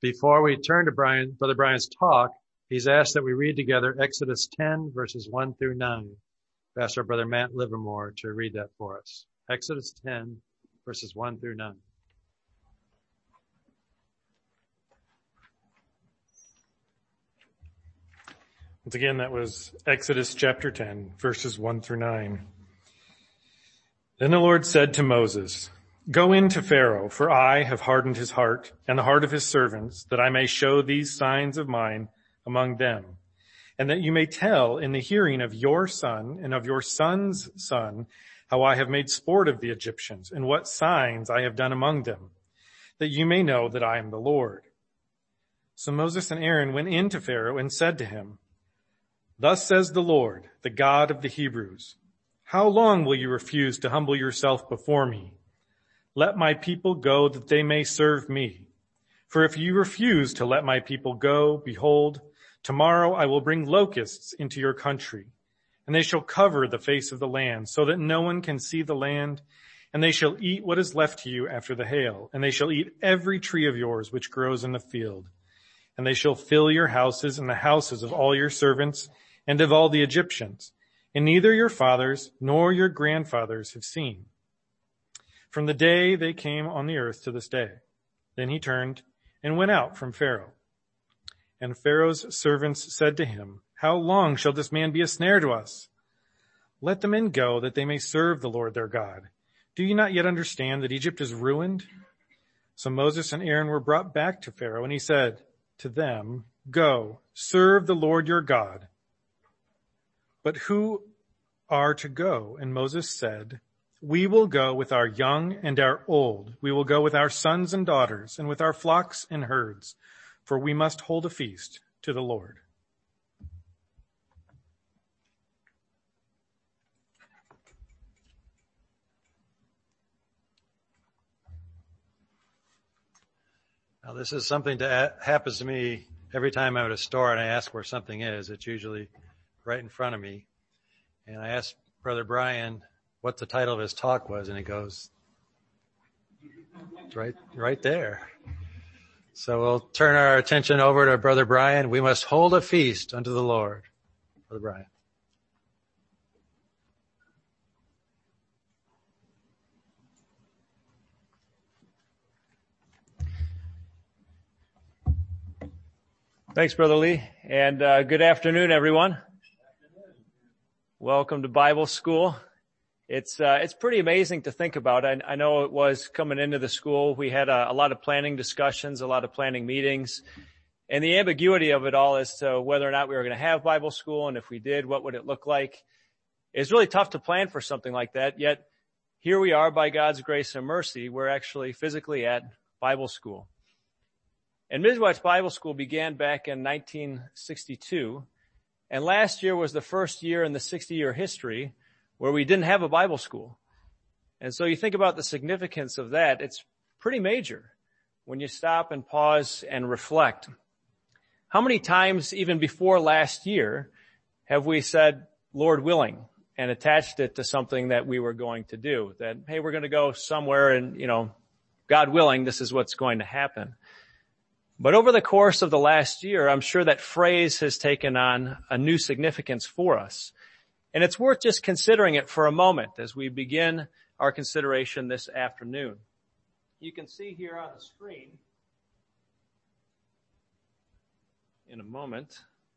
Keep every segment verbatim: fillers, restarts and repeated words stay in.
Before we turn to Brian, Brother Brian's talk, he's asked that we read together Exodus ten, verses one through nine. I've asked our brother Matt Livermore to read that for us. Exodus ten, verses one through nine. Once again, that was Exodus chapter ten, verses one through nine. Then the Lord said to Moses, "Go in to Pharaoh, for I have hardened his heart and the heart of his servants, that I may show these signs of mine among them, and that you may tell in the hearing of your son and of your son's son how I have made sport of the Egyptians and what signs I have done among them, that you may know that I am the Lord." So Moses and Aaron went in to Pharaoh and said to him, "Thus says the Lord, the God of the Hebrews, how long will you refuse to humble yourself before me? Let my people go that they may serve me. For if you refuse to let my people go, behold, tomorrow I will bring locusts into your country, and they shall cover the face of the land, so that no one can see the land, and they shall eat what is left to you after the hail, and they shall eat every tree of yours which grows in the field. And they shall fill your houses and the houses of all your servants and of all the Egyptians, and neither your fathers nor your grandfathers have seen, from the day they came on the earth to this day." Then he turned and went out from Pharaoh. And Pharaoh's servants said to him, "How long shall this man be a snare to us? Let the men go that they may serve the Lord their God. Do you not yet understand that Egypt is ruined?" So Moses and Aaron were brought back to Pharaoh, and he said to them, "Go, serve the Lord your God. But who are to go?" And Moses said, "We will go with our young and our old. We will go with our sons and daughters and with our flocks and herds, for we must hold a feast to the Lord." Now, this is something that happens to me every time I'm at a store and I ask where something is. It's usually right in front of me. And I asked Brother Brian what the title of his talk was, and he goes, right, right there. So we'll turn our attention over to Brother Brian. We must hold a feast unto the Lord. Brother Brian. Thanks, Brother Lee, and uh, good afternoon, everyone. Welcome to Bible School. It's uh, it's pretty amazing to think about. I, I know it was coming into the school. We had a, a lot of planning discussions, a lot of planning meetings, and the ambiguity of it all as to whether or not we were going to have Bible school, and if we did, what would it look like? It's really tough to plan for something like that, yet here we are, by God's grace and mercy, we're actually physically at Bible school. And Midwest Bible School began back in nineteen sixty-two, and last year was the first year in the sixty-year history where we didn't have a Bible school. And so you think about the significance of that, it's pretty major when you stop and pause and reflect. How many times, even before last year, have we said, "Lord willing," and attached it to something that we were going to do? That, hey, we're going to go somewhere and, you know, God willing, this is what's going to happen. But over the course of the last year, I'm sure that phrase has taken on a new significance for us. And it's worth just considering it for a moment as we begin our consideration this afternoon. You can see here on the screen in a moment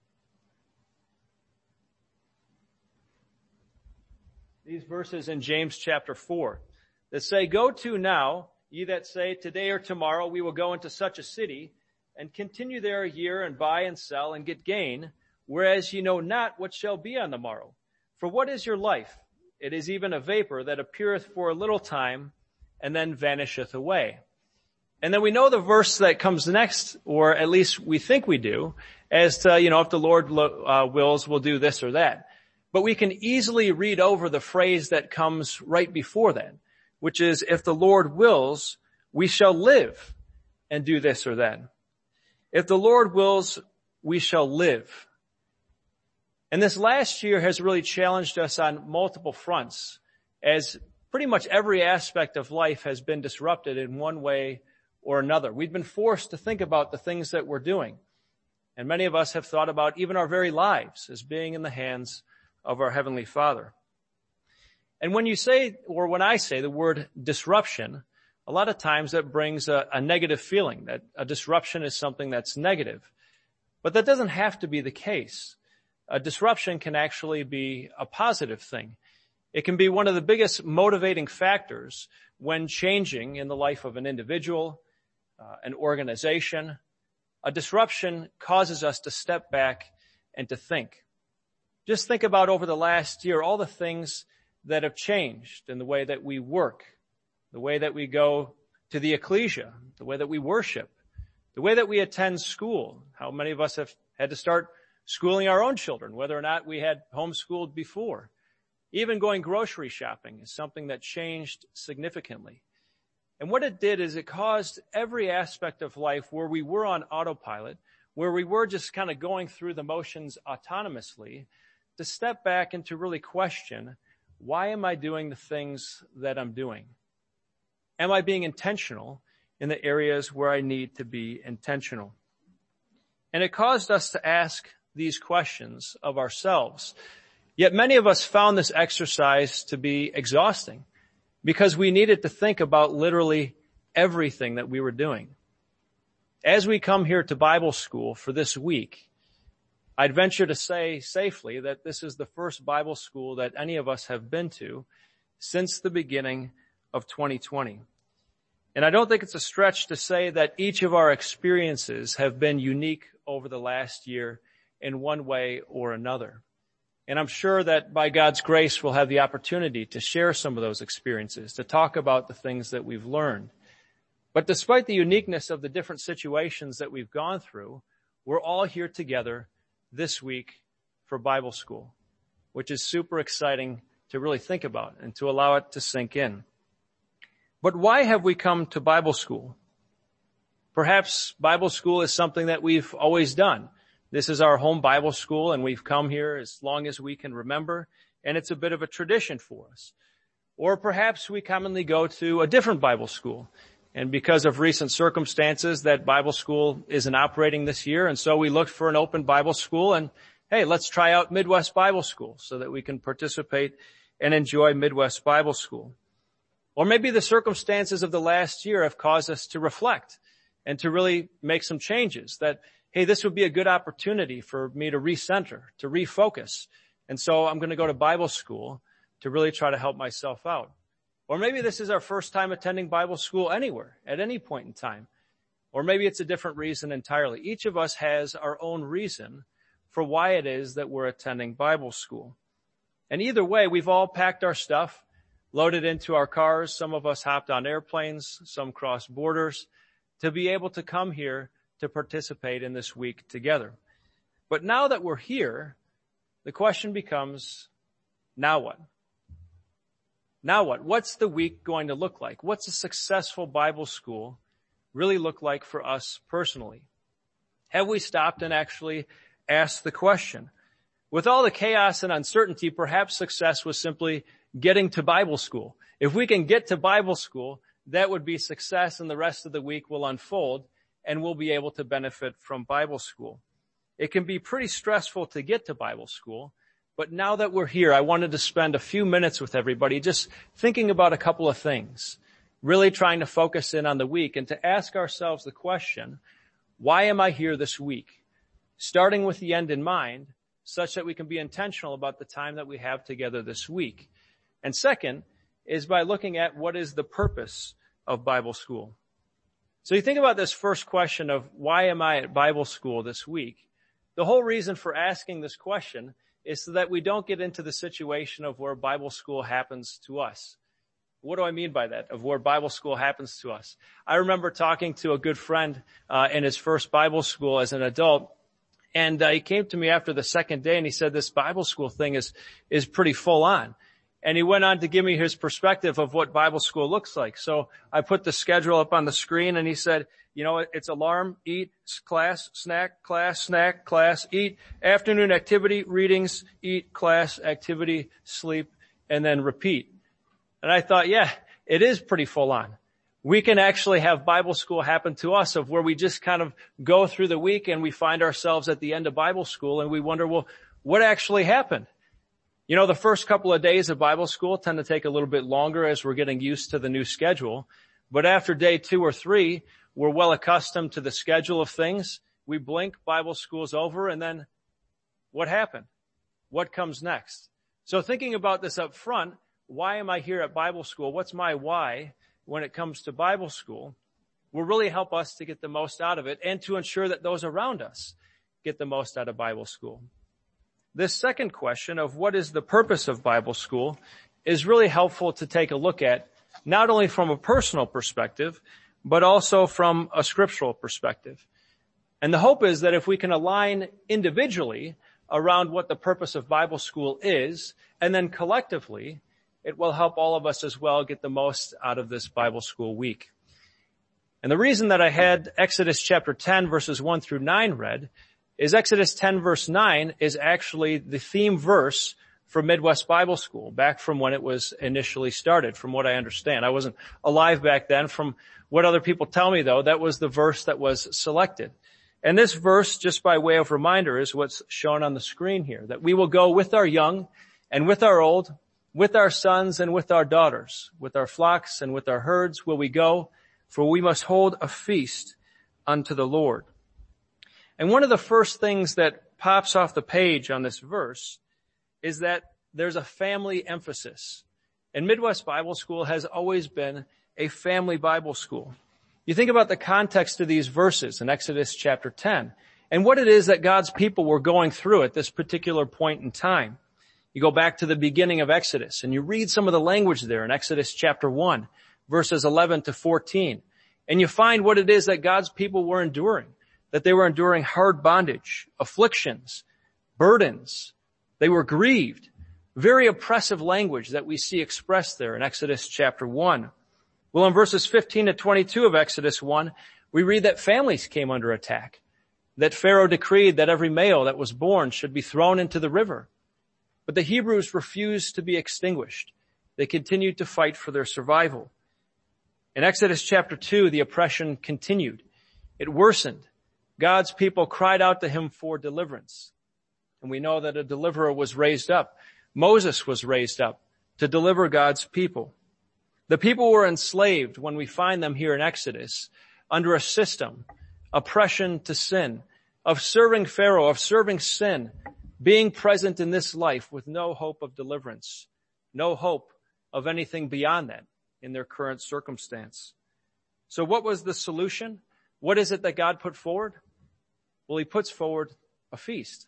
these verses in James chapter four that say, "Go to now, ye that say, today or tomorrow we will go into such a city, and continue there a year, and buy and sell, and get gain, whereas ye know not what shall be on the morrow. For what is your life? It is even a vapor that appeareth for a little time, and then vanisheth away." And then we know the verse that comes next, or at least we think we do, as to, you know, if the Lord uh, wills, we'll do this or that. But we can easily read over the phrase that comes right before that, which is, if the Lord wills, we shall live and do this or that. If the Lord wills, we shall live. And this last year has really challenged us on multiple fronts, as pretty much every aspect of life has been disrupted in one way or another. We've been forced to think about the things that we're doing. And many of us have thought about even our very lives as being in the hands of our Heavenly Father. And when you say, or when I say the word disruption, a lot of times that brings a, a negative feeling, that a disruption is something that's negative. But that doesn't have to be the case. A disruption can actually be a positive thing. It can be one of the biggest motivating factors when changing in the life of an individual, uh, an organization. A disruption causes us to step back and to think. Just think about over the last year, all the things that have changed in the way that we work, the way that we go to the ecclesia, the way that we worship, the way that we attend school. How many of us have had to start schooling our own children, whether or not we had homeschooled before. Even going grocery shopping is something that changed significantly. And what it did is it caused every aspect of life where we were on autopilot, where we were just kind of going through the motions autonomously, to step back and to really question, why am I doing the things that I'm doing? Am I being intentional in the areas where I need to be intentional? And it caused us to ask these questions of ourselves. Yet many of us found this exercise to be exhausting because we needed to think about literally everything that we were doing. As we come here to Bible school for this week, I'd venture to say safely that this is the first Bible school that any of us have been to since the beginning of twenty twenty. And I don't think it's a stretch to say that each of our experiences have been unique over the last year in one way or another. And I'm sure that by God's grace, we'll have the opportunity to share some of those experiences, to talk about the things that we've learned. But despite the uniqueness of the different situations that we've gone through, we're all here together this week for Bible school, which is super exciting to really think about and to allow it to sink in. But why have we come to Bible school? Perhaps Bible school is something that we've always done. This is our home Bible school, and we've come here as long as we can remember, and it's a bit of a tradition for us. Or perhaps we commonly go to a different Bible school, and because of recent circumstances, that Bible school isn't operating this year, and so we looked for an open Bible school, and hey, let's try out Midwest Bible School so that we can participate and enjoy Midwest Bible School. Or maybe the circumstances of the last year have caused us to reflect and to really make some changes that, hey, this would be a good opportunity for me to recenter, to refocus. And so I'm going to go to Bible school to really try to help myself out. Or maybe this is our first time attending Bible school anywhere, at any point in time. Or maybe it's a different reason entirely. Each of us has our own reason for why it is that we're attending Bible school. And either way, we've all packed our stuff, loaded into our cars. Some of us hopped on airplanes, some crossed borders, to be able to come here to participate in this week together. But now that we're here, the question becomes, now what? Now what? What's the week going to look like? What's a successful Bible school really look like for us personally? Have we stopped and actually asked the question? With all the chaos and uncertainty, perhaps success was simply getting to Bible school. If we can get to Bible school, that would be success, and the rest of the week will unfold, and we'll be able to benefit from Bible school. It can be pretty stressful to get to Bible school, but now that we're here, I wanted to spend a few minutes with everybody just thinking about a couple of things, really trying to focus in on the week and to ask ourselves the question, why am I here this week? Starting with the end in mind, such that we can be intentional about the time that we have together this week. And second is by looking at what is the purpose of Bible school. So you think about this first question of why am I at Bible school this week? The whole reason for asking this question is so that we don't get into the situation of where Bible school happens to us. What do I mean by that, of where Bible school happens to us? I remember talking to a good friend uh, in his first Bible school as an adult, and uh, he came to me after the second day and he said, this Bible school thing is is pretty full on. And he went on to give me his perspective of what Bible school looks like. So I put the schedule up on the screen, and he said, you know, it's alarm, eat, class, snack, class, snack, class, eat, afternoon activity, readings, eat, class, activity, sleep, and then repeat. And I thought, yeah, it is pretty full on. We can actually have Bible school happen to us, of where we just kind of go through the week and we find ourselves at the end of Bible school and we wonder, well, what actually happened? You know, the first couple of days of Bible school tend to take a little bit longer as we're getting used to the new schedule. But after day two or three, we're well accustomed to the schedule of things. We blink, Bible school's over, and then what happened? What comes next? So thinking about this up front, why am I here at Bible school? What's my why when it comes to Bible school? Will really help us to get the most out of it and to ensure that those around us get the most out of Bible school. This second question of what is the purpose of Bible school is really helpful to take a look at, not only from a personal perspective, but also from a scriptural perspective. And the hope is that if we can align individually around what the purpose of Bible school is, and then collectively, it will help all of us as well get the most out of this Bible school week. And the reason that I had Exodus chapter ten verses one through nine read is Exodus ten verse nine is actually the theme verse for Midwest Bible School, back from when it was initially started, from what I understand. I wasn't alive back then. From what other people tell me, though, that was the verse that was selected. And this verse, just by way of reminder, is what's shown on the screen here, that we will go with our young and with our old, with our sons and with our daughters, with our flocks and with our herds will we go, for we must hold a feast unto the Lord. And one of the first things that pops off the page on this verse is that there's a family emphasis. And Midwest Bible School has always been a family Bible school. You think about the context of these verses in Exodus chapter ten and what it is that God's people were going through at this particular point in time. You go back to the beginning of Exodus and you read some of the language there in Exodus chapter one, verses eleven to fourteen, and you find what it is that God's people were enduring, that they were enduring hard bondage, afflictions, burdens. They were grieved. Very oppressive language that we see expressed there in Exodus chapter one. Well, in verses fifteen to twenty-two of Exodus one, we read that families came under attack, that Pharaoh decreed that every male that was born should be thrown into the river. But the Hebrews refused to be extinguished. They continued to fight for their survival. In Exodus chapter two, the oppression continued. It worsened. God's people cried out to him for deliverance. And we know that a deliverer was raised up. Moses was raised up to deliver God's people. The people were enslaved when we find them here in Exodus under a system, oppression to sin, of serving Pharaoh, of serving sin, being present in this life with no hope of deliverance, no hope of anything beyond that in their current circumstance. So what was the solution? What is it that God put forward? Well, he puts forward a feast.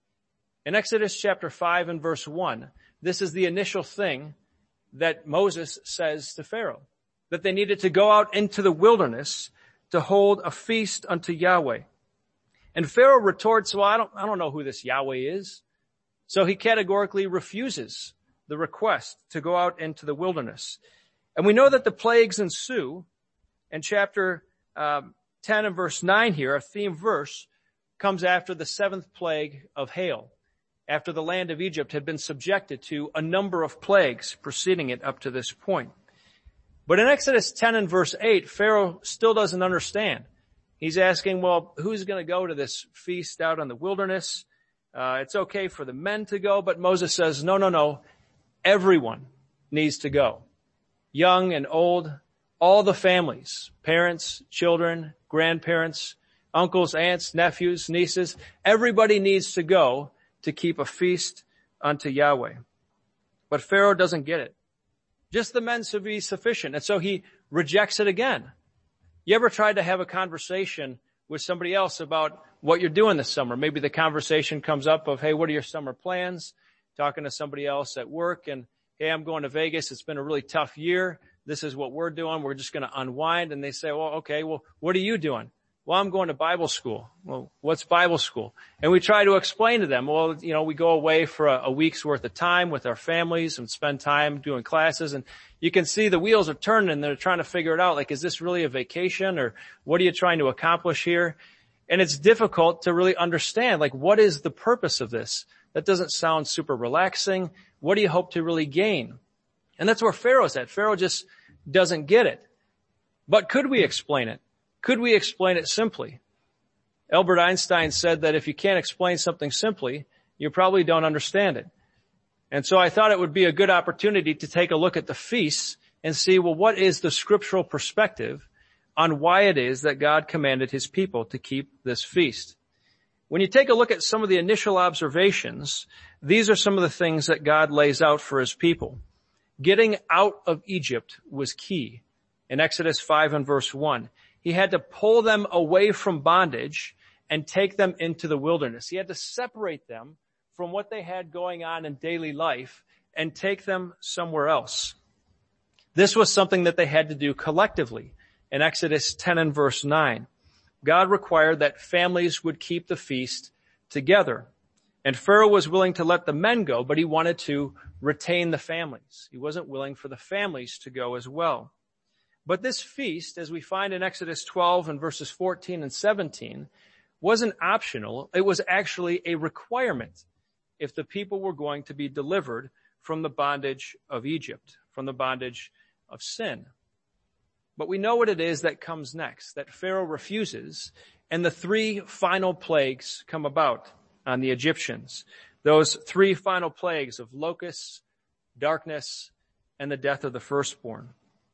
In Exodus chapter five and verse one, this is the initial thing that Moses says to Pharaoh, that they needed to go out into the wilderness to hold a feast unto Yahweh. And Pharaoh retorts, well, I don't, I don't know who this Yahweh is. So he categorically refuses the request to go out into the wilderness. And we know that the plagues ensue. And chapter um, ten and verse nine here, our theme verse, comes after the seventh plague of hail, after the land of Egypt had been subjected to a number of plagues preceding it up to this point. But in Exodus ten and verse eight, Pharaoh still doesn't understand. He's asking, well, who's going to go to this feast out in the wilderness? Uh, it's okay for the men to go, but Moses says, no, no, no, everyone needs to go. Young and old, all the families, parents, children, grandparents, uncles, aunts, nephews, nieces, everybody needs to go to keep a feast unto Yahweh. But Pharaoh doesn't get it. Just the men should be sufficient. And so he rejects it again. You ever tried to have a conversation with somebody else about what you're doing this summer? Maybe the conversation comes up of, hey, what are your summer plans? Talking to somebody else at work and, hey, I'm going to Vegas. It's been a really tough year. This is what we're doing. We're just going to unwind. And they say, well, okay, well, what are you doing? Well, I'm going to Bible school. Well, what's Bible school? And we try to explain to them, well, you know, we go away for a, a week's worth of time with our families and spend time doing classes. And you can see the wheels are turning and they're trying to figure it out. Like, is this really a vacation or what are you trying to accomplish here? And it's difficult to really understand, like, what is the purpose of this? That doesn't sound super relaxing. What do you hope to really gain? And that's where Pharaoh's at. Pharaoh just doesn't get it. But could we explain it? Could we explain it simply? Albert Einstein said that if you can't explain something simply, you probably don't understand it. And so I thought it would be a good opportunity to take a look at the feasts and see, well, what is the scriptural perspective on why it is that God commanded his people to keep this feast? When you take a look at some of the initial observations, these are some of the things that God lays out for his people. Getting out of Egypt was key. In Exodus five and verse one, he had to pull them away from bondage and take them into the wilderness. He had to separate them from what they had going on in daily life and take them somewhere else. This was something that they had to do collectively. In Exodus ten and verse nine, God required that families would keep the feast together. And Pharaoh was willing to let the men go, but he wanted to retain the families. He wasn't willing for the families to go as well. But this feast, as we find in Exodus twelve and verses fourteen and seventeen, wasn't optional. It was actually a requirement if the people were going to be delivered from the bondage of Egypt, from the bondage of sin. But we know what it is that comes next, that Pharaoh refuses, and the three final plagues come about on the Egyptians. Those three final plagues of locusts, darkness, and the death of the firstborn.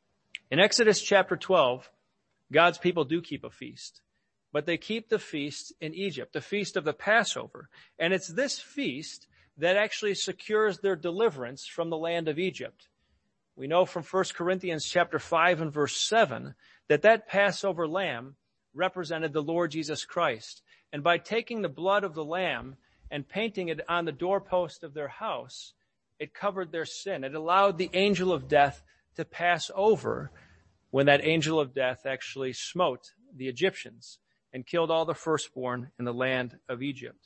In Exodus chapter twelve, God's people do keep a feast, but they keep the feast in Egypt, the feast of the Passover. And it's this feast that actually secures their deliverance from the land of Egypt. We know from First Corinthians chapter five and verse seven that that Passover lamb represented the Lord Jesus Christ. And by taking the blood of the lamb and painting it on the doorpost of their house, it covered their sin. It allowed the angel of death to pass over when that angel of death actually smote the Egyptians and killed all the firstborn in the land of Egypt.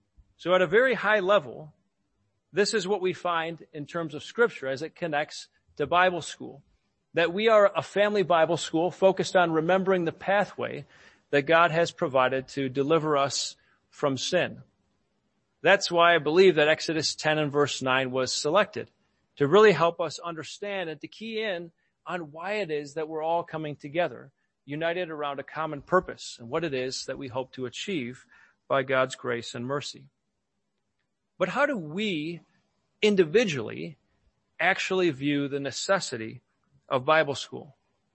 So at a very high level, this is what we find in terms of Scripture as it connects to Bible school. That we are a family Bible school focused on remembering the pathway that God has provided to deliver us from sin. That's why I believe that Exodus ten and verse nine was selected, to really help us understand and to key in on why it is that we're all coming together, united around a common purpose and what it is that we hope to achieve by God's grace and mercy. But how do we individually actually view the necessity of Bible school?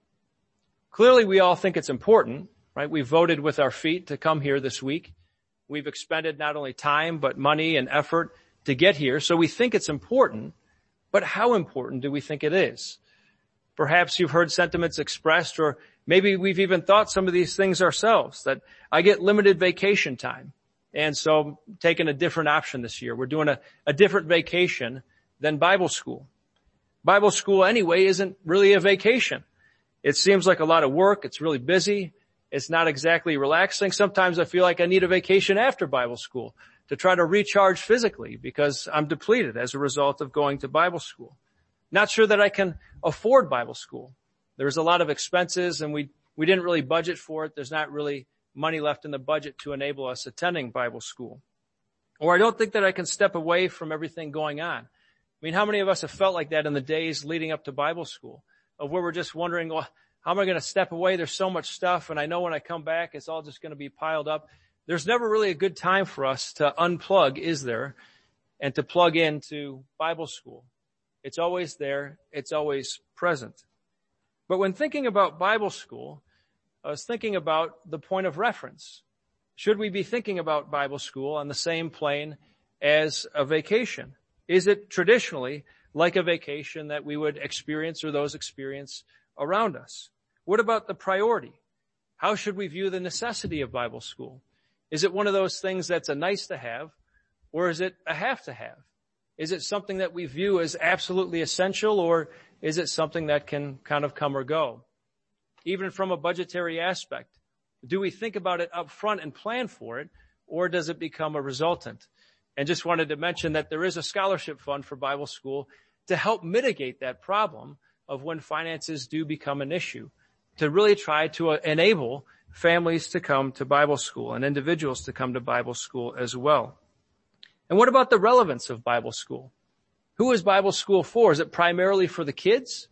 Clearly, we all think it's important, right? We voted with our feet to come here this week. We've expended not only time, but money and effort to get here. So we think it's important, but how important do we think it is? Perhaps you've heard sentiments expressed, or maybe we've even thought some of these things ourselves, that I get limited vacation time. And so I'm taking a different option this year. We're doing a, a different vacation than Bible school. Bible school anyway isn't really a vacation. It seems like a lot of work. It's really busy. It's not exactly relaxing. Sometimes I feel like I need a vacation after Bible school to try to recharge physically because I'm depleted as a result of going to Bible school. Not sure that I can afford Bible school. There's a lot of expenses and we, we didn't really budget for it. There's not really money left in the budget to enable us attending Bible school. Or I don't think that I can step away from everything going on. I mean, how many of us have felt like that in the days leading up to Bible school, of where we're just wondering, well, how am I going to step away? There's so much stuff, and I know when I come back, it's all just going to be piled up. There's never really a good time for us to unplug, is there, and to plug into Bible school. It's always there. It's always present. But when thinking about Bible school, I was thinking about the point of reference. Should we be thinking about Bible school on the same plane as a vacation? Is it traditionally like a vacation that we would experience or those experience around us? What about the priority? How should we view the necessity of Bible school? Is it one of those things that's a nice to have, or is it a have to have? Is it something that we view as absolutely essential, or is it something that can kind of come or go? Even from a budgetary aspect, do we think about it up front and plan for it, or does it become a resultant? And just wanted to mention that there is a scholarship fund for Bible school to help mitigate that problem of when finances do become an issue, to really try to enable families to come to Bible school and individuals to come to Bible school as well. And what about the relevance of Bible school? Who is Bible school for? Is it primarily for the kids?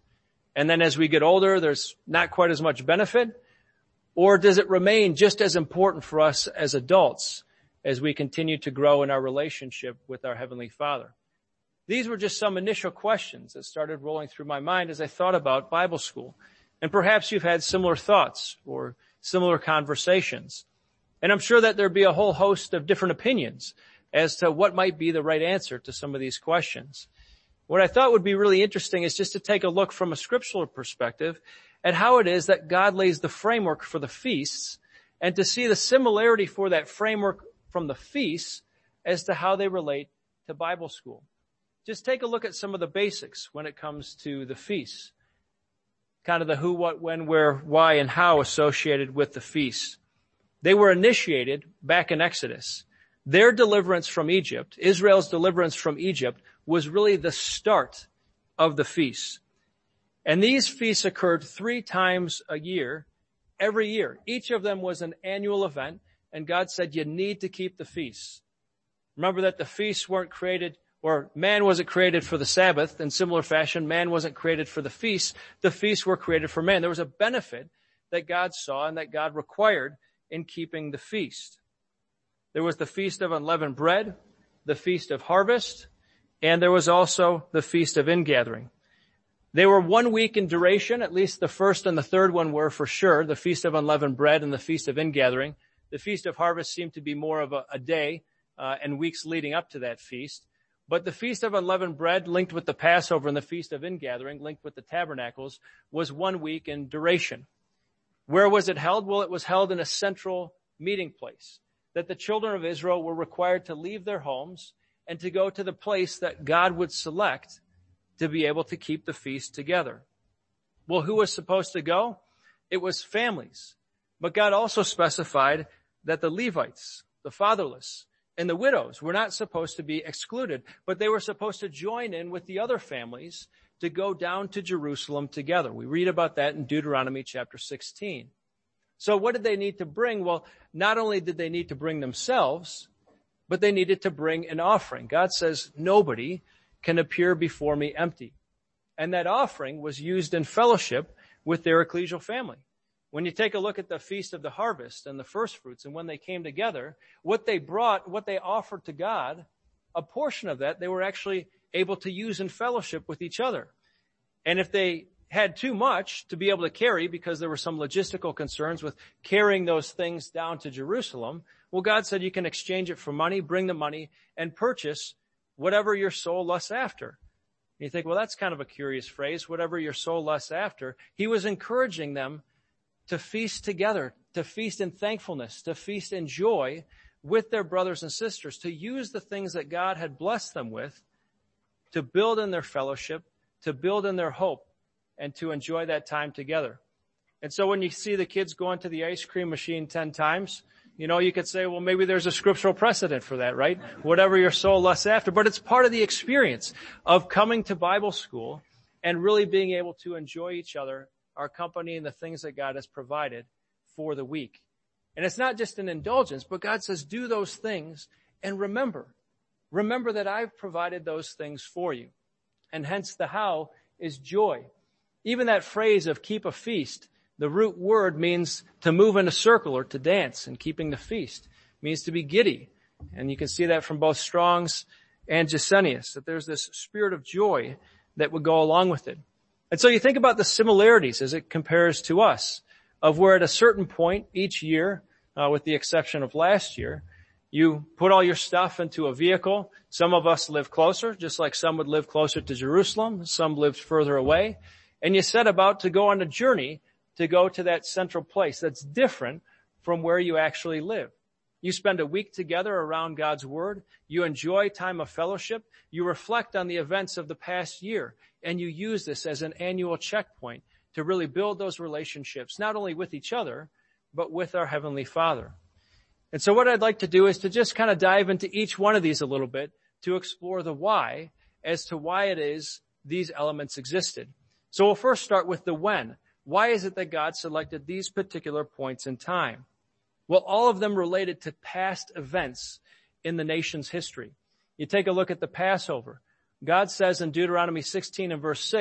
and then as we get older, there's not quite as much benefit? Or does it remain just as important for us as adults as we continue to grow in our relationship with our Heavenly Father? These were just some initial questions that started rolling through my mind as I thought about Bible school. And perhaps you've had similar thoughts or similar conversations. And I'm sure that there'd be a whole host of different opinions as to what might be the right answer to some of these questions. What I thought would be really interesting is just to take a look from a scriptural perspective at how it is that God lays the framework for the feasts, and to see the similarity for that framework from the feasts as to how they relate to Bible school. Just take a look at some of the basics when it comes to the feasts. Kind of the who, what, when, where, why, and how associated with the feasts. They were initiated back in Exodus. Their deliverance from Egypt, Israel's deliverance from Egypt, was really the start of the feasts. And these feasts occurred three times a year, every year. Each of them was an annual event, and God said you need to keep the feasts. Remember that the feasts weren't created, or man wasn't created for the Sabbath. In similar fashion, man wasn't created for the feasts. The feasts were created for man. There was a benefit that God saw and that God required in keeping the feast. There was the Feast of Unleavened Bread, the Feast of Harvest, and there was also the Feast of Ingathering. They were one week in duration, at least the first and the third one were for sure, the Feast of Unleavened Bread and the Feast of Ingathering. The Feast of Harvest seemed to be more of a, a day uh, and weeks leading up to that feast. But the Feast of Unleavened Bread, linked with the Passover, and the Feast of Ingathering, linked with the Tabernacles, was one week in duration. Where was it held? Well, it was held in a central meeting place, that the children of Israel were required to leave their homes and to go to the place that God would select to be able to keep the feast together. Well, who was supposed to go? It was families. But God also specified that the Levites, the fatherless, and the widows were not supposed to be excluded, but they were supposed to join in with the other families to go down to Jerusalem together. We read about that in Deuteronomy chapter sixteen. So what did they need to bring? Well, not only did they need to bring themselves, but they needed to bring an offering. God says, nobody can appear before me empty. And that offering was used in fellowship with their ecclesial family. When you take a look at the Feast of the Harvest and the first fruits, and when they came together, what they brought, what they offered to God, a portion of that they were actually able to use in fellowship with each other. And if they had too much to be able to carry, because there were some logistical concerns with carrying those things down to Jerusalem, well, God said you can exchange it for money, bring the money, and purchase whatever your soul lusts after. And you think, well, that's kind of a curious phrase, whatever your soul lusts after. He was encouraging them to feast together, to feast in thankfulness, to feast in joy with their brothers and sisters, to use the things that God had blessed them with to build in their fellowship, to build in their hope, and to enjoy that time together. And so when you see the kids going to the ice cream machine ten times, you know, you could say, well, maybe there's a scriptural precedent for that, right? Whatever your soul lusts after. But it's part of the experience of coming to Bible school and really being able to enjoy each other, our company, and the things that God has provided for the week. And it's not just an indulgence, but God says, do those things and remember. Remember that I've provided those things for you. And hence the how is joy. Even that phrase of keep a feast, the root word means to move in a circle or to dance, and keeping the feast means to be giddy. And you can see that from both Strong's and Gesenius, that there's this spirit of joy that would go along with it. And so you think about the similarities as it compares to us, of where at a certain point each year, uh, with the exception of last year, you put all your stuff into a vehicle. Some of us live closer, just like some would live closer to Jerusalem. Some lived further away. And you set about to go on a journey to go to that central place that's different from where you actually live. You spend a week together around God's Word. You enjoy time of fellowship. You reflect on the events of the past year. And you use this as an annual checkpoint to really build those relationships, not only with each other, but with our Heavenly Father. And so what I'd like to do is to just kind of dive into each one of these a little bit to explore the why as to why it is these elements existed. So we'll first start with the when. Why is it that God selected these particular points in time? Well, all of them related to past events in the nation's history. You take a look at the Passover. God says in Deuteronomy sixteen and verse six,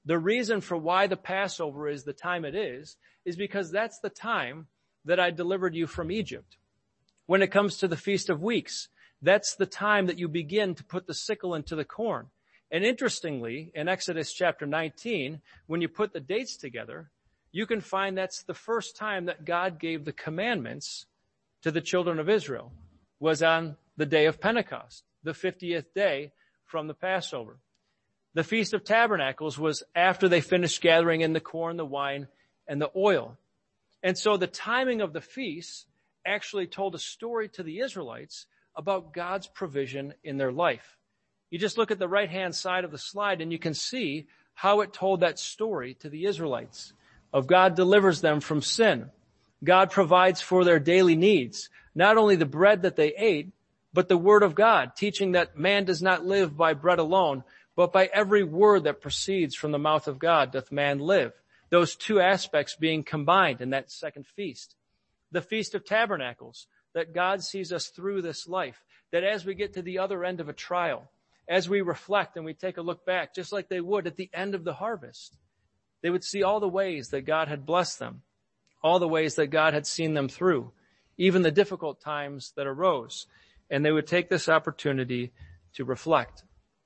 The reason for why the Passover is the time it is, is because that's the time that I delivered you from Egypt. When it comes to the Feast of Weeks, that's the time that you begin to put the sickle into the corn. And interestingly, in Exodus chapter nineteen, when you put the dates together, you can find that's the first time that God gave the commandments to the children of Israel, was on the day of Pentecost, the fiftieth day from the Passover. The Feast of Tabernacles was after they finished gathering in the corn, the wine, and the oil. And so the timing of the feast actually told a story to the Israelites about God's provision in their life. You just look at the right-hand side of the slide and you can see how it told that story to the Israelites of God delivers them from sin. God provides for their daily needs, not only the bread that they ate, but the word of God, teaching that man does not live by bread alone, but by every word that proceeds from the mouth of God doth man live. Those two aspects being combined in that second feast. The Feast of Tabernacles, that God sees us through this life, that as we get to the other end of a trial, as we reflect and we take a look back, just like they would at the end of the harvest, they would see all the ways that God had blessed them, all the ways that God had seen them through, even the difficult times that arose, and they would take this opportunity to reflect.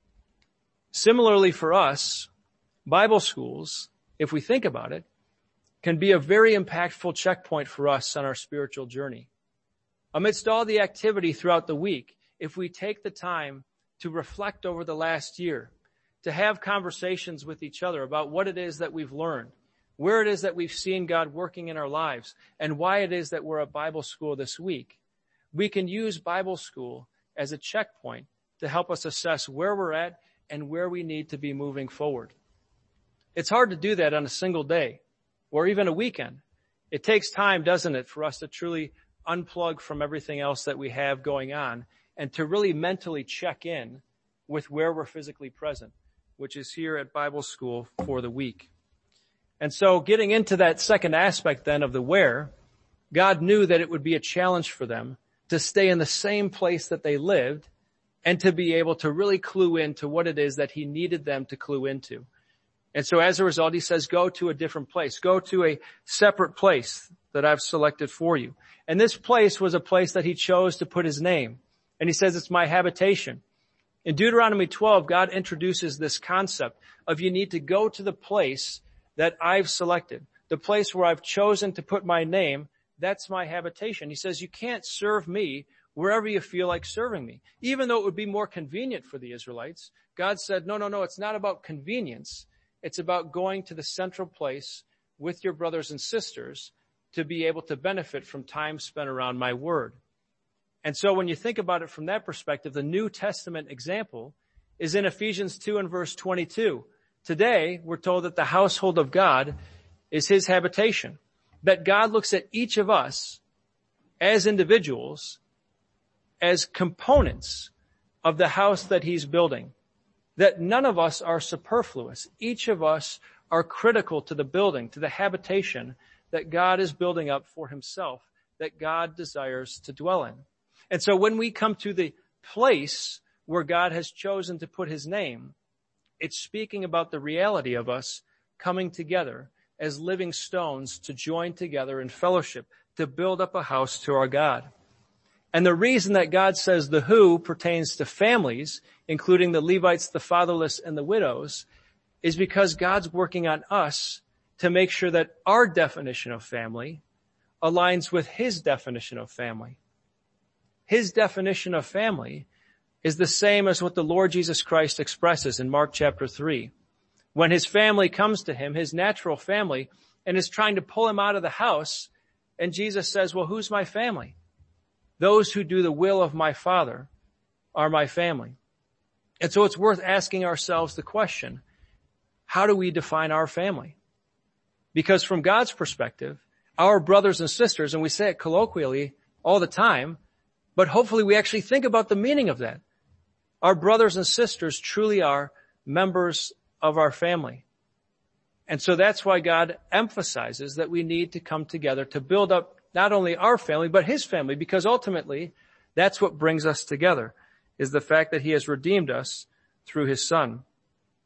Similarly for us, Bible schools, if we think about it, can be a very impactful checkpoint for us on our spiritual journey. Amidst all the activity throughout the week, if we take the time to reflect over the last year, to have conversations with each other about what it is that we've learned, where it is that we've seen God working in our lives, and why it is that we're at Bible school this week, we can use Bible school as a checkpoint to help us assess where we're at and where we need to be moving forward. It's hard to do that on a single day or even a weekend. It takes time, doesn't it, for us to truly unplug from everything else that we have going on and to really mentally check in with where we're physically present, which is here at Bible school for the week. And so getting into that second aspect then of the where, God knew that it would be a challenge for them to stay in the same place that they lived and to be able to really clue into what it is that he needed them to clue into. And so as a result, he says, go to a different place. Go to a separate place that I've selected for you. And this place was a place that he chose to put his name. And he says, it's my habitation. In Deuteronomy twelve, God introduces this concept of you need to go to the place that I've selected, the place where I've chosen to put my name. That's my habitation. He says, you can't serve me wherever you feel like serving me. Even though it would be more convenient for the Israelites, God said, no, no, no, it's not about convenience. It's about going to the central place with your brothers and sisters to be able to benefit from time spent around my word. And so when you think about it from that perspective, the New Testament example is in Ephesians two and verse twenty-two. Today, we're told that the household of God is his habitation, that God looks at each of us as individuals, as components of the house that he's building, that none of us are superfluous. Each of us are critical to the building, to the habitation that God is building up for himself, that God desires to dwell in. And so when we come to the place where God has chosen to put his name, it's speaking about the reality of us coming together as living stones to join together in fellowship, to build up a house to our God. And the reason that God says the who pertains to families, including the Levites, the fatherless, and the widows, is because God's working on us to make sure that our definition of family aligns with his definition of family. His definition of family is the same as what the Lord Jesus Christ expresses in Mark chapter three. When his family comes to him, his natural family, and is trying to pull him out of the house, and Jesus says, well, who's my family? Those who do the will of my Father are my family. And so it's worth asking ourselves the question, how do we define our family? Because from God's perspective, our brothers and sisters, and we say it colloquially all the time, but hopefully we actually think about the meaning of that. Our brothers and sisters truly are members of our family. And so that's why God emphasizes that we need to come together to build up not only our family, but his family, because ultimately that's what brings us together, is the fact that he has redeemed us through his son.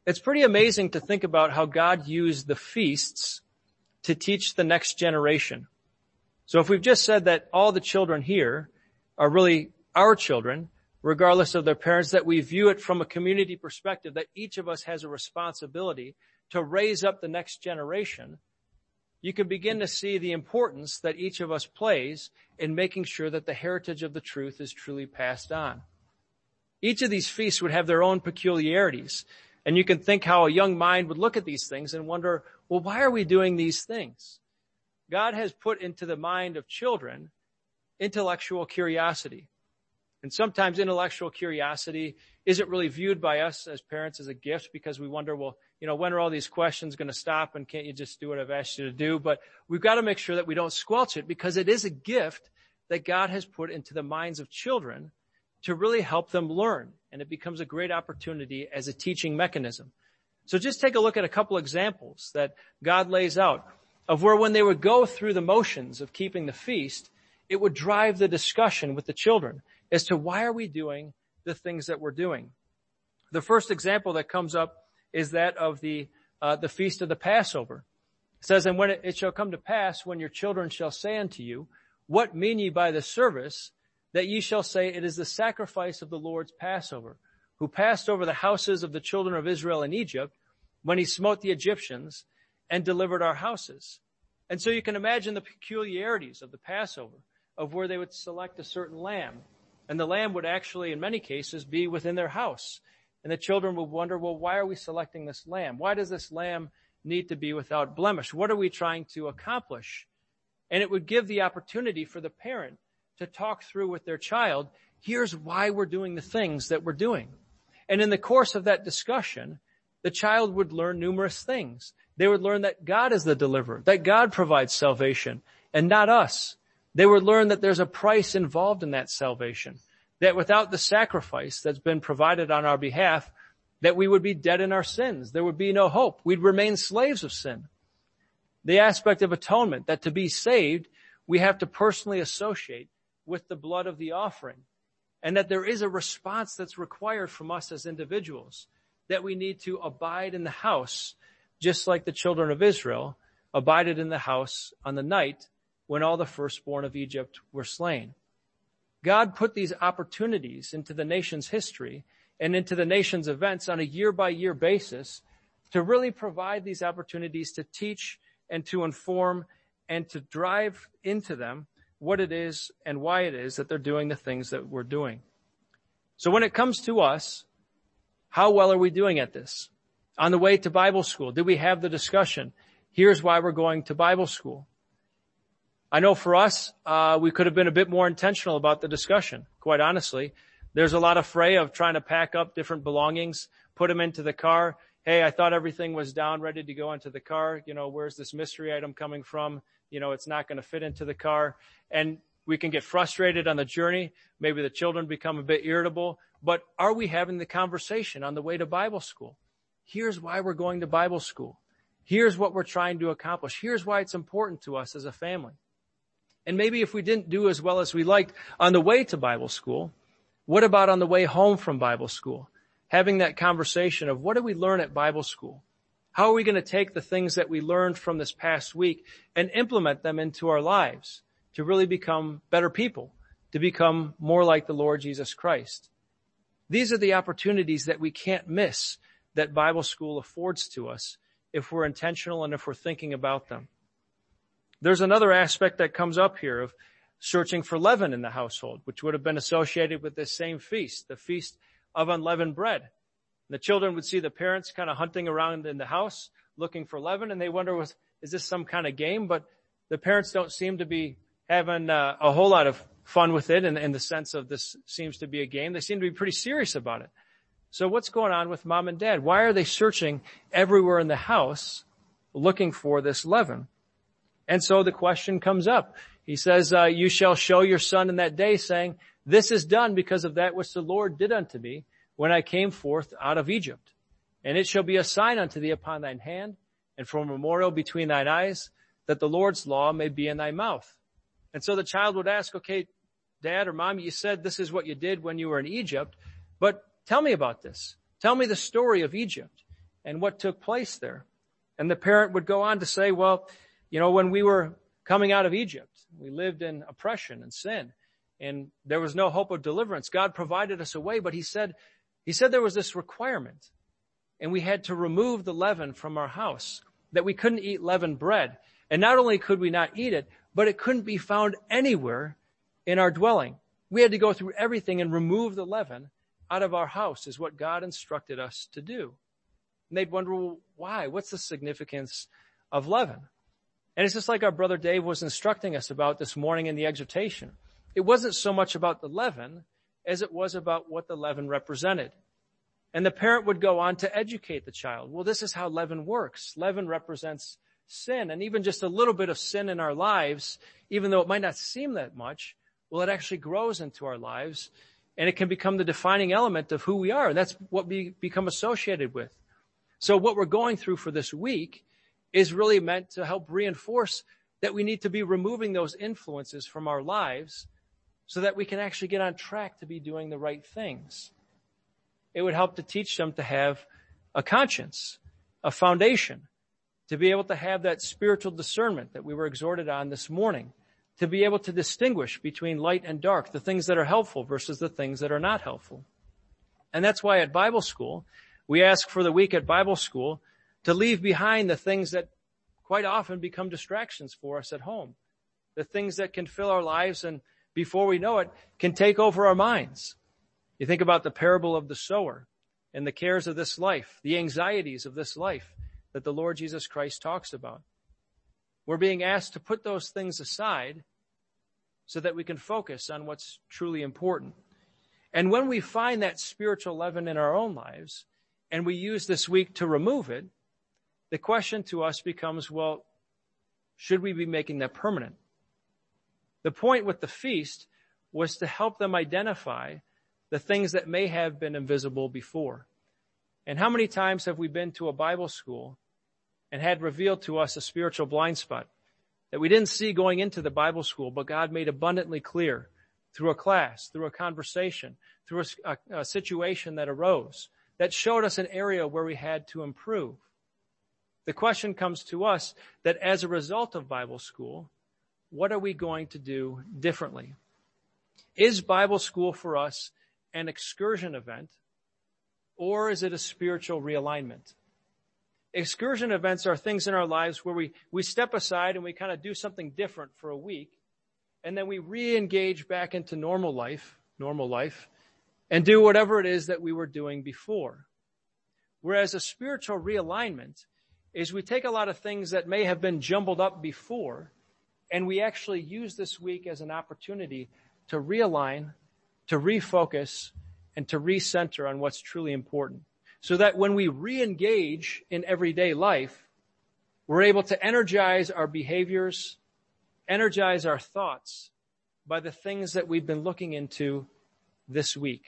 It's pretty amazing to think about how God used the feasts to teach the next generation. So if we've just said that all the children here are really our children, regardless of their parents, that we view it from a community perspective, that each of us has a responsibility to raise up the next generation, you can begin to see the importance that each of us plays in making sure that the heritage of the truth is truly passed on. Each of these feasts would have their own peculiarities. And you can think how a young mind would look at these things and wonder, well, why are we doing these things? God has put into the mind of children intellectual curiosity. And sometimes intellectual curiosity isn't really viewed by us as parents as a gift because we wonder, well, you know, when are all these questions going to stop and can't you just do what I've asked you to do? But we've got to make sure that we don't squelch it because it is a gift that God has put into the minds of children to really help them learn. And it becomes a great opportunity as a teaching mechanism. So just take a look at a couple examples that God lays out of where when they would go through the motions of keeping the feast, it would drive the discussion with the children as to why are we doing the things that we're doing. The first example that comes up is that of the uh, the feast of the Passover. It says, and when it, it shall come to pass, when your children shall say unto you, what mean ye by the service, that ye shall say, it is the sacrifice of the Lord's Passover, who passed over the houses of the children of Israel in Egypt, when he smote the Egyptians and delivered our houses. And so you can imagine the peculiarities of the Passover, of where they would select a certain lamb. And the lamb would actually, in many cases, be within their house. And the children would wonder, well, why are we selecting this lamb? Why does this lamb need to be without blemish? What are we trying to accomplish? And it would give the opportunity for the parent to talk through with their child, here's why we're doing the things that we're doing. And in the course of that discussion, the child would learn numerous things. They would learn that God is the deliverer, that God provides salvation, and not us. They would learn that there's a price involved in that salvation, that without the sacrifice that's been provided on our behalf, that we would be dead in our sins. There would be no hope. We'd remain slaves of sin. The aspect of atonement, that to be saved, we have to personally associate with the blood of the offering, and that there is a response that's required from us as individuals, that we need to abide in the house, just like the children of Israel abided in the house on the night when all the firstborn of Egypt were slain. God put these opportunities into the nation's history and into the nation's events on a year-by-year basis to really provide these opportunities to teach and to inform and to drive into them what it is and why it is that they're doing the things that we're doing. So when it comes to us, how well are we doing at this? On the way to Bible school, did we have the discussion? Here's why we're going to Bible school. I know for us, uh, we could have been a bit more intentional about the discussion, quite honestly. There's a lot of fray of trying to pack up different belongings, put them into the car. Hey, I thought everything was down, ready to go into the car. You know, where's this mystery item coming from? You know, it's not going to fit into the car. And we can get frustrated on the journey. Maybe the children become a bit irritable. But are we having the conversation on the way to Bible school? Here's why we're going to Bible school. Here's what we're trying to accomplish. Here's why it's important to us as a family. And maybe if we didn't do as well as we liked on the way to Bible school, what about on the way home from Bible school? Having that conversation of what did we learn at Bible school? How are we going to take the things that we learned from this past week and implement them into our lives to really become better people, to become more like the Lord Jesus Christ? These are the opportunities that we can't miss that Bible school affords to us if we're intentional and if we're thinking about them. There's another aspect that comes up here of searching for leaven in the household, which would have been associated with this same feast, the Feast of Unleavened Bread. The children would see the parents kind of hunting around in the house looking for leaven, and they wonder, was, is this some kind of game? But the parents don't seem to be having uh, a whole lot of fun with it in, in the sense of this seems to be a game. They seem to be pretty serious about it. So what's going on with mom and dad? Why are they searching everywhere in the house looking for this leaven? And so the question comes up. He says, uh, you shall show your son in that day, saying, this is done because of that which the Lord did unto me when I came forth out of Egypt. And it shall be a sign unto thee upon thine hand, and for a memorial between thine eyes, that the Lord's law may be in thy mouth. And so the child would ask, okay, dad or mom, you said this is what you did when you were in Egypt, but tell me about this. Tell me the story of Egypt. and what took place there. And the parent would go on to say, well, you know, when we were coming out of Egypt, we lived in oppression and sin, and there was no hope of deliverance. God provided us a way, but he said, he said there was this requirement, and we had to remove the leaven from our house, that we couldn't eat leavened bread. And not only could we not eat it, but it couldn't be found anywhere in our dwelling. We had to go through everything and remove the leaven out of our house, is what God instructed us to do. And they'd wonder, well, why? What's the significance of leaven? And it's just like our brother Dave was instructing us about this morning in the exhortation. It wasn't so much about the leaven as it was about what the leaven represented. And the parent would go on to educate the child. Well, this is how leaven works. Leaven represents sin, and even just a little bit of sin in our lives, even though it might not seem that much, well, it actually grows into our lives, and it can become the defining element of who we are. And that's what we become associated with. So what we're going through for this week is really meant to help reinforce that we need to be removing those influences from our lives so that we can actually get on track to be doing the right things. It would help to teach them to have a conscience, a foundation, to be able to have that spiritual discernment that we were exhorted on this morning, to be able to distinguish between light and dark, the things that are helpful versus the things that are not helpful. And that's why at Bible school, we ask for the week at Bible school to leave behind the things that quite often become distractions for us at home, the things that can fill our lives and before we know it can take over our minds. You think about the parable of the sower and the cares of this life, the anxieties of this life that the Lord Jesus Christ talks about. We're being asked to put those things aside so that we can focus on what's truly important. And when we find that spiritual leaven in our own lives and we use this week to remove it, the question to us becomes, well, should we be making that permanent? The point with the feast was to help them identify the things that may have been invisible before. And how many times have we been to a Bible school and had revealed to us a spiritual blind spot that we didn't see going into the Bible school, but God made abundantly clear through a class, through a conversation, through a, a, a situation that arose that showed us an area where we had to improve. The question comes to us that as a result of Bible school, what are we going to do differently? Is Bible school for us an excursion event, or is it a spiritual realignment? Excursion events are things in our lives where we, we step aside and we kind of do something different for a week, and then we re-engage back into normal life, normal life, and do whatever it is that we were doing before. Whereas a spiritual realignment is we take a lot of things that may have been jumbled up before, and we actually use this week as an opportunity to realign, to refocus, and to recenter on what's truly important. So that when we re-engage in everyday life, we're able to energize our behaviors, energize our thoughts by the things that we've been looking into this week.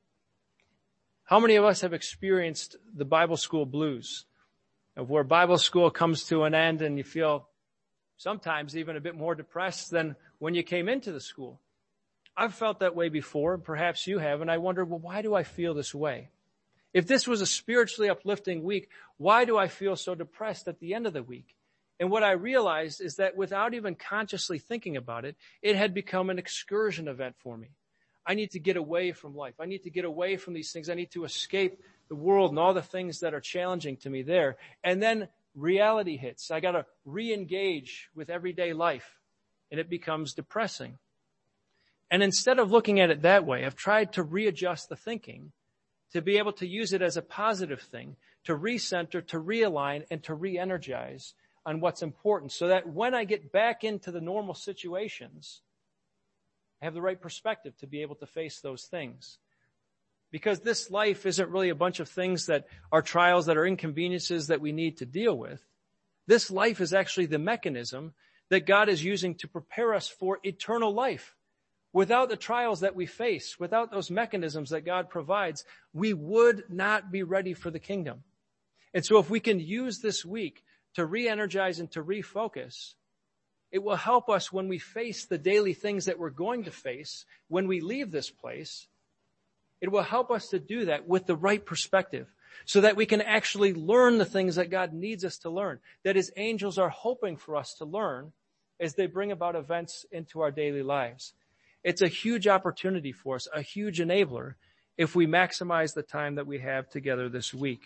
How many of us have experienced the Bible school blues, of where Bible school comes to an end and you feel sometimes even a bit more depressed than when you came into the school? I've felt that way before, and perhaps you have, and I wonder, well, why do I feel this way? If this was a spiritually uplifting week, why do I feel so depressed at the end of the week? And what I realized is that without even consciously thinking about it, it had become an excursion event for me. I need to get away from life. I need to get away from these things. I need to escape the world and all the things that are challenging to me there. And then reality hits. I got to re-engage with everyday life, and it becomes depressing. And instead of looking at it that way, I've tried to readjust the thinking to be able to use it as a positive thing, to recenter, to realign, and to re-energize on what's important, so that when I get back into the normal situations, I have the right perspective to be able to face those things. Because this life isn't really a bunch of things that are trials, that are inconveniences that we need to deal with. This life is actually the mechanism that God is using to prepare us for eternal life. Without the trials that we face, without those mechanisms that God provides, we would not be ready for the kingdom. And so if we can use this week to re-energize and to refocus, it will help us when we face the daily things that we're going to face when we leave this place. It will help us to do that with the right perspective, so that we can actually learn the things that God needs us to learn, that his angels are hoping for us to learn as they bring about events into our daily lives. It's a huge opportunity for us, a huge enabler, if we maximize the time that we have together this week.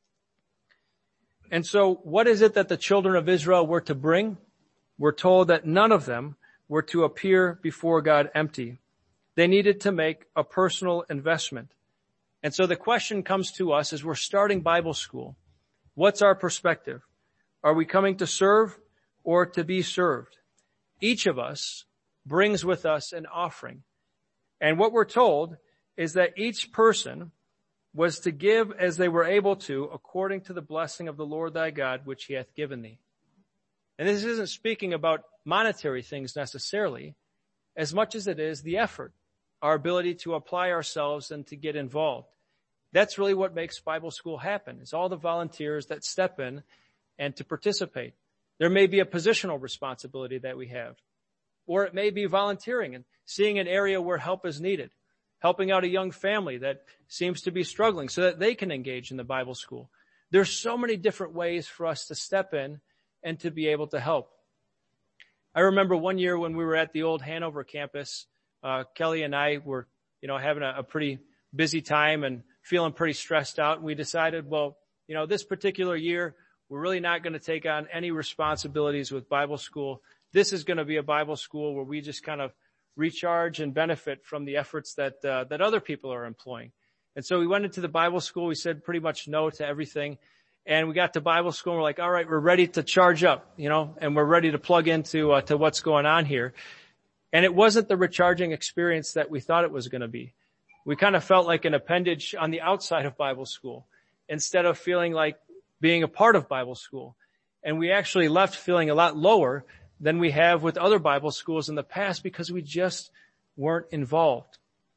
And so what is it that the children of Israel were to bring? We're told that none of them were to appear before God empty. They needed to make a personal investment. And so the question comes to us as we're starting Bible school. What's our perspective? Are we coming to serve or to be served? Each of us brings with us an offering. And what we're told is that each person was to give as they were able to, according to the blessing of the Lord thy God, which he hath given thee. And this isn't speaking about monetary things necessarily, as much as it is the effort, our ability to apply ourselves and to get involved. That's really what makes Bible school happen, is all the volunteers that step in and to participate. There may be a positional responsibility that we have, or it may be volunteering and seeing an area where help is needed, helping out a young family that seems to be struggling so that they can engage in the Bible school. There's so many different ways for us to step in and to be able to help. I remember one year when we were at the old Hanover campus, uh, Kelly and I were, you know, having a, a pretty busy time and feeling pretty stressed out. And we decided, well, you know, this particular year, we're really not going to take on any responsibilities with Bible school. This is going to be a Bible school where we just kind of recharge and benefit from the efforts that, uh, that other people are employing. And so we went into the Bible school. We said pretty much no to everything. And we got to Bible school and we're like, all right, we're ready to charge up, you know, and we're ready to plug into, uh, to what's going on here. And it wasn't the recharging experience that we thought it was going to be. We kind of felt like an appendage on the outside of Bible school instead of feeling like being a part of Bible school. And we actually left feeling a lot lower than we have with other Bible schools in the past because we just weren't involved.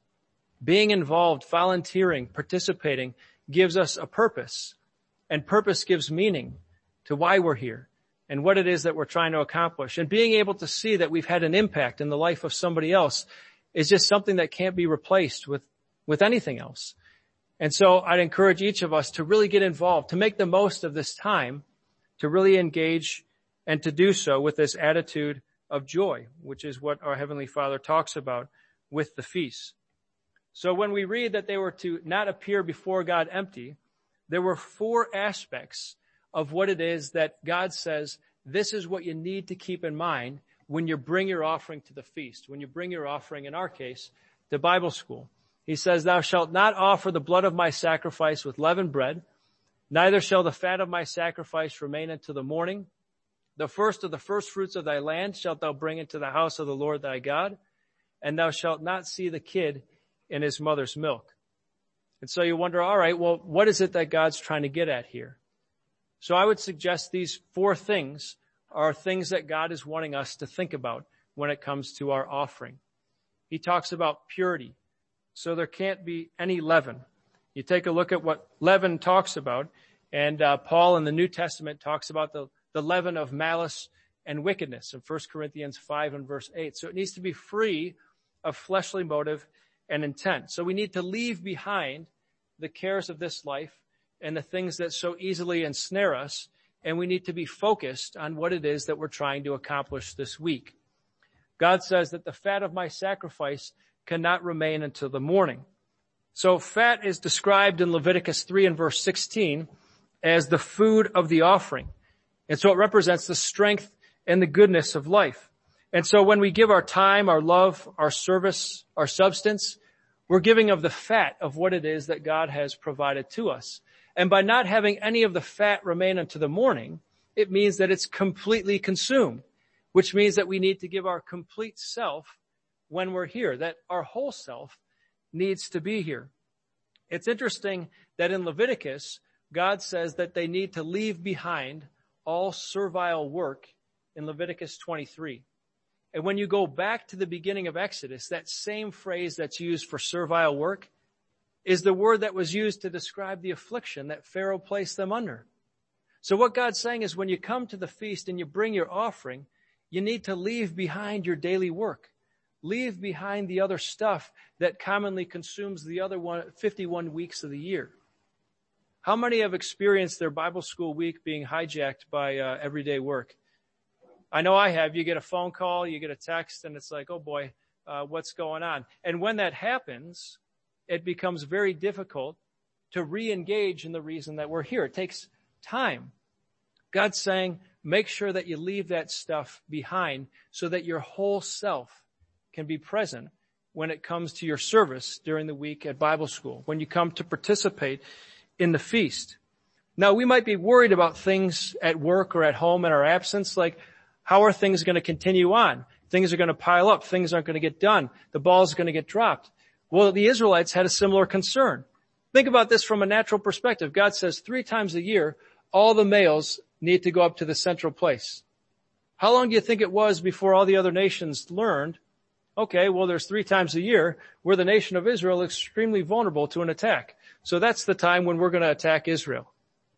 Being involved, volunteering, participating gives us a purpose, and purpose gives meaning to why we're here and what it is that we're trying to accomplish. And being able to see that we've had an impact in the life of somebody else is just something that can't be replaced with, with anything else. And so I'd encourage each of us to really get involved, to make the most of this time, to really engage and to do so with this attitude of joy, which is what our Heavenly Father talks about with the feast. So when we read that they were to not appear before God empty, there were four aspects of what it is that God says, this is what you need to keep in mind when you bring your offering to the feast, when you bring your offering, in our case, to Bible school. He says, thou shalt not offer the blood of my sacrifice with leavened bread, neither shall the fat of my sacrifice remain until the morning. The first of the first fruits of thy land shalt thou bring into the house of the Lord thy God, and thou shalt not see the kid in his mother's milk. And so you wonder, all right, well, what is it that God's trying to get at here? So I would suggest these four things are things that God is wanting us to think about when it comes to our offering. He talks about purity. So there can't be any leaven. You take a look at what leaven talks about, and uh, Paul in the New Testament talks about the, the leaven of malice and wickedness in First Corinthians five and verse eight. So it needs to be free of fleshly motive and intent. So we need to leave behind the cares of this life and the things that so easily ensnare us, and we need to be focused on what it is that we're trying to accomplish this week. God says that the fat of my sacrifice cannot remain until the morning. So fat is described in Leviticus three and verse sixteen as the food of the offering. And so it represents the strength and the goodness of life. And so when we give our time, our love, our service, our substance, we're giving of the fat of what it is that God has provided to us. And by not having any of the fat remain unto the morning, it means that it's completely consumed, which means that we need to give our complete self when we're here, that our whole self needs to be here. It's interesting that in Leviticus, God says that they need to leave behind all servile work in Leviticus twenty-three. And when you go back to the beginning of Exodus, that same phrase that's used for servile work is the word that was used to describe the affliction that Pharaoh placed them under. So what God's saying is when you come to the feast and you bring your offering, you need to leave behind your daily work. Leave behind the other stuff that commonly consumes the other one, fifty-one weeks of the year. How many have experienced their Bible school week being hijacked by uh, everyday work? I know I have. You get a phone call, you get a text, and it's like, oh boy, uh, what's going on? And when that happens, it becomes very difficult to re-engage in the reason that we're here. It takes time. God's saying, make sure that you leave that stuff behind so that your whole self can be present when it comes to your service during the week at Bible school, when you come to participate in the feast. Now, we might be worried about things at work or at home in our absence, like how are things going to continue on? Things are going to pile up. Things aren't going to get done. The ball's going to get dropped. Well, the Israelites had a similar concern. Think about this from a natural perspective. God says three times a year, all the males need to go up to the central place. How long do you think it was before all the other nations learned, okay, well, there's three times a year where the nation of Israel is extremely vulnerable to an attack. So that's the time when we're going to attack Israel.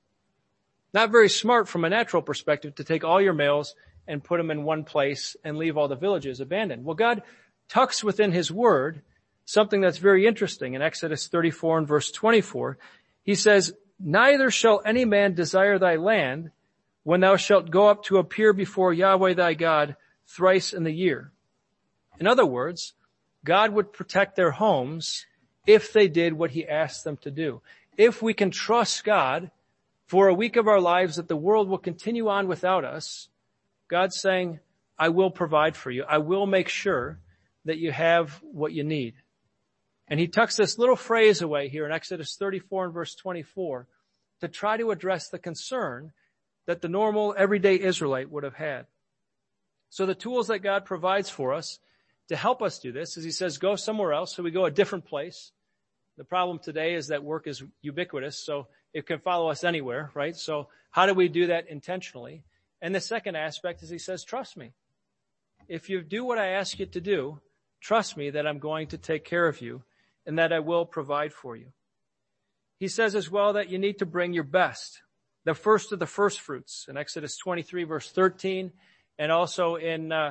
Not very smart from a natural perspective to take all your males and put them in one place and leave all the villages abandoned. Well, God tucks within his word something that's very interesting. In Exodus thirty-four and verse twenty-four, he says, neither shall any man desire thy land when thou shalt go up to appear before Yahweh thy God thrice in the year. In other words, God would protect their homes if they did what he asked them to do. If we can trust God for a week of our lives that the world will continue on without us, God's saying, I will provide for you. I will make sure that you have what you need. And he tucks this little phrase away here in Exodus thirty-four and verse twenty-four to try to address the concern that the normal everyday Israelite would have had. So the tools that God provides for us to help us do this is he says, go somewhere else. So we go a different place. The problem today is that work is ubiquitous, so it can follow us anywhere, right? So how do we do that intentionally? And the second aspect is he says, trust me. If you do what I ask you to do, trust me that I'm going to take care of you and that I will provide for you. He says as well that you need to bring your best, the first of the first fruits in Exodus twenty-three verse thirteen and also in, uh,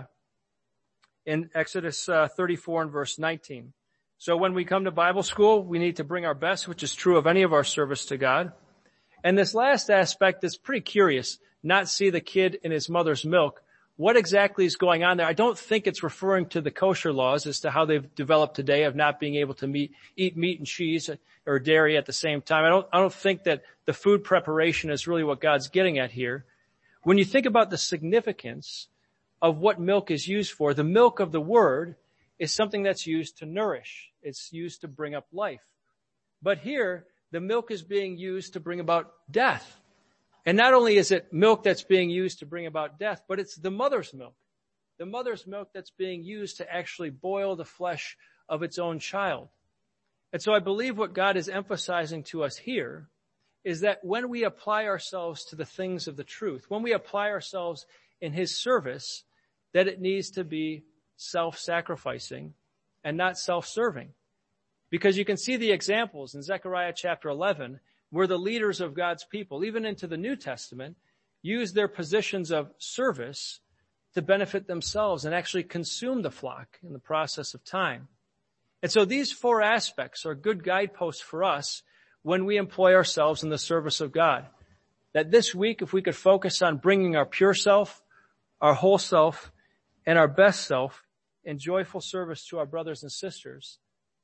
in Exodus uh, thirty-four and verse nineteen. So when we come to Bible school, we need to bring our best, which is true of any of our service to God. And this last aspect is pretty curious, not see the kid in his mother's milk. What exactly is going on there? I don't think it's referring to the kosher laws as to how they've developed today of not being able to meet, eat meat and cheese or dairy at the same time. I don't, I don't think that the food preparation is really what God's getting at here. When you think about the significance of what milk is used for, the milk of the word is something that's used to nourish. It's used to bring up life. But here, the milk is being used to bring about death. And not only is it milk that's being used to bring about death, but it's the mother's milk. The mother's milk that's being used to actually boil the flesh of its own child. And so I believe what God is emphasizing to us here is that when we apply ourselves to the things of the truth, when we apply ourselves in his service, that it needs to be self-sacrificing and not self-serving. Because you can see the examples in Zechariah chapter eleven where the leaders of God's people, even into the New Testament, use their positions of service to benefit themselves and actually consume the flock in the process of time. And so these four aspects are good guideposts for us when we employ ourselves in the service of God. That this week, if we could focus on bringing our pure self, our whole self, and our best self in joyful service to our brothers and sisters,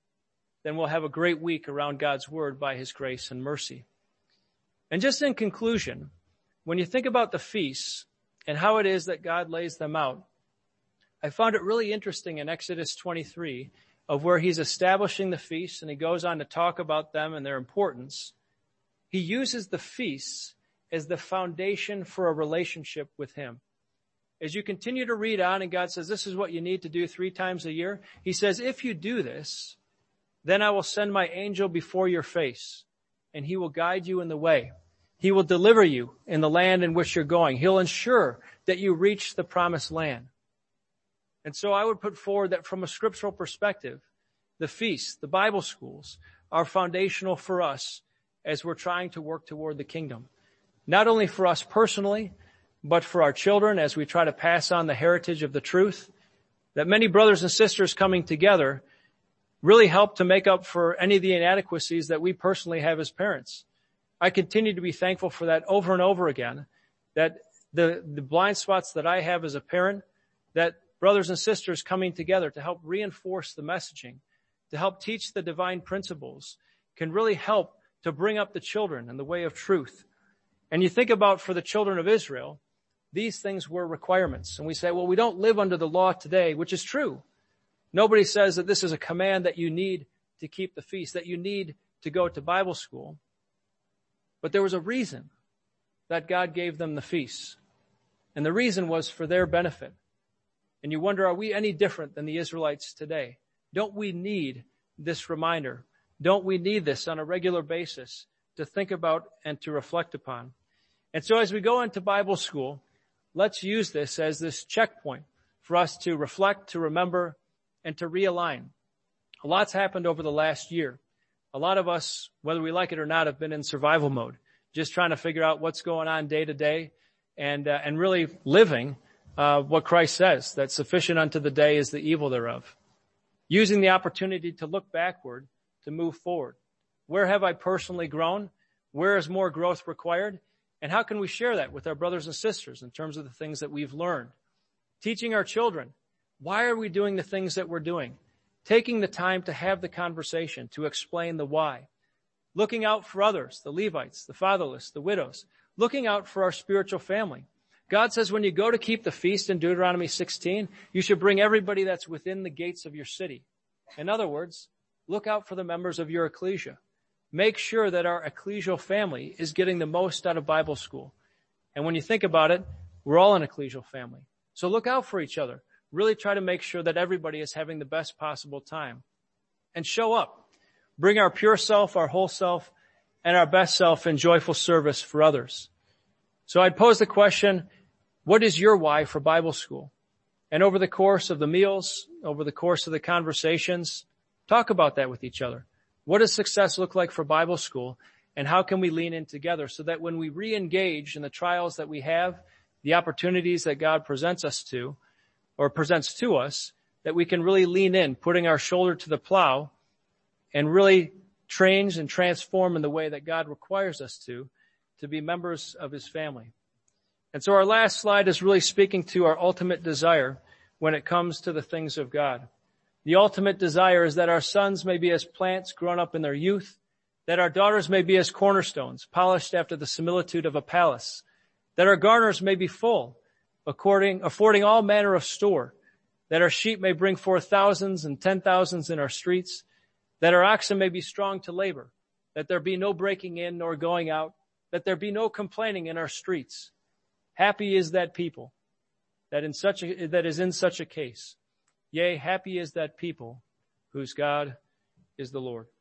then we'll have a great week around God's word by his grace and mercy. And just in conclusion, when you think about the feasts and how it is that God lays them out, I found it really interesting in Exodus twenty-three of where he's establishing the feasts and he goes on to talk about them and their importance. He uses the feasts as the foundation for a relationship with him. As you continue to read on and God says, this is what you need to do three times a year. He says, if you do this, then I will send my angel before your face, and he will guide you in the way. He will deliver you in the land in which you're going. He'll ensure that you reach the promised land. And so I would put forward that from a scriptural perspective, the feasts, the Bible schools, are foundational for us as we're trying to work toward the kingdom. Not only for us personally, but for our children as we try to pass on the heritage of the truth, that many brothers and sisters coming together really help to make up for any of the inadequacies that we personally have as parents. I continue to be thankful for that over and over again, that the, the blind spots that I have as a parent, that brothers and sisters coming together to help reinforce the messaging, to help teach the divine principles, can really help to bring up the children in the way of truth. And you think about for the children of Israel, these things were requirements. And we say, well, we don't live under the law today, which is true. Nobody says that this is a command that you need to keep the feast, that you need to go to Bible school. But there was a reason that God gave them the feasts. And the reason was for their benefit. And you wonder, are we any different than the Israelites today? Don't we need this reminder? Don't we need this on a regular basis to think about and to reflect upon? And so as we go into Bible school, let's use this as this checkpoint for us to reflect, to remember, and to realign. A lot's happened over the last year. A lot of us, whether we like it or not, have been in survival mode, just trying to figure out what's going on day to day and uh, and really living uh what Christ says, that sufficient unto the day is the evil thereof. Using the opportunity to look backward, to move forward. Where have I personally grown? Where is more growth required? And how can we share that with our brothers and sisters in terms of the things that we've learned? Teaching our children, why are we doing the things that we're doing? Taking the time to have the conversation, to explain the why. Looking out for others, the Levites, the fatherless, the widows. Looking out for our spiritual family. God says when you go to keep the feast in Deuteronomy sixteen, you should bring everybody that's within the gates of your city. In other words, look out for the members of your ecclesia. Make sure that our ecclesial family is getting the most out of Bible school. And when you think about it, we're all an ecclesial family. So look out for each other. Really try to make sure that everybody is having the best possible time. And show up. Bring our pure self, our whole self, and our best self in joyful service for others. So I'd pose the question, what is your why for Bible school? And over the course of the meals, over the course of the conversations, talk about that with each other. What does success look like for Bible school? And how can we lean in together so that when we re-engage in the trials that we have, the opportunities that God presents us to, or presents to us, that we can really lean in, putting our shoulder to the plow, and really change and transform in the way that God requires us to, to be members of His family. And so our last slide is really speaking to our ultimate desire when it comes to the things of God. The ultimate desire is that our sons may be as plants grown up in their youth, that our daughters may be as cornerstones, polished after the similitude of a palace, that our garners may be full, according, affording all manner of store, that our sheep may bring forth thousands and ten thousands in our streets, that our oxen may be strong to labor, that there be no breaking in nor going out, that there be no complaining in our streets. Happy is that people that in such a, that is in such a case. Yea, happy is that people whose God is the Lord.